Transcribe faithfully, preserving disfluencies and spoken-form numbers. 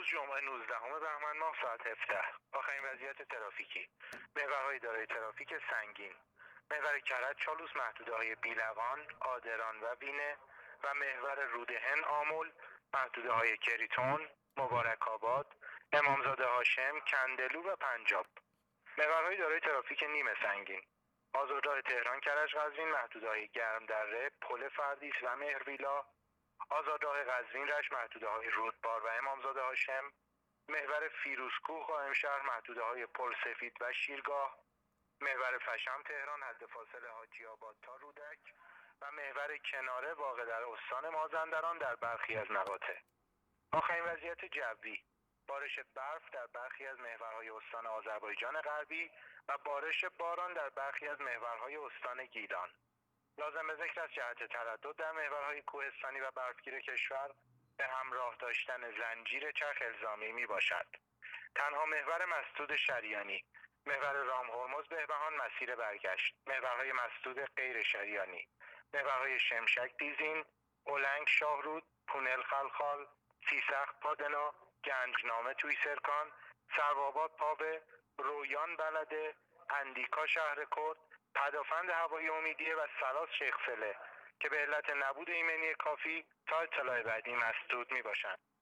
جمعه نوزدهم بهمن ماه ساعت هفده. آخرین وضعیت ترافیکی: محورهای دارای ترافیک سنگین: محور کرج چالوس، محدوده‌های بیلقان، آدران و وینه و محور رودهن آمل، محدوده‌های کریتون، مبارک آباد، امامزاده هاشم، کندلو و پنجاب. محورهای دارای ترافیک نیمه سنگین: آزادراه تهران کرج قزوین، محدوده‌های گرمدره، پل فردیس و مهرویلا، آزادراه قزوین رشت، محدوده‌های رودبار و امامزاده هاشم، محور فیروزکوه قائمشهر، محدوده‌های پل سفید و شیرگاه، محور فشم تهران، حد فاصله حاجی آباد تا رودک و محور کناره واقع در استان مازندران در برخی از مقاطع. آخرین وضعیت جوی: بارش برف در برخی از محورهای استان آذربایجان غربی و بارش باران در برخی از محورهای استان گیلان. لازم به ذکر از جهت تردد در محورهای کوهستانی و برفگیر کشور به همراه داشتن زنجیر چرخ الزامی می باشد. تنها محور مسدود شریانی، محور رام هرمز بهبهان مسیر برگشت، محورهای مسدود غیر شریانی، محورهای شمشک دیزین، اولنگ شاهرود، پونل خلخال، سیسخت پادنا، گنجنامه توی سرکان، سروآباد پاوه، رویان بلده، اندیکا شهر کرد، پدافند هوایی امیدیه و سلاس شیخ فله که به علت نبود ایمنی کافی تا اطلاع بعدی مسدود می باشند.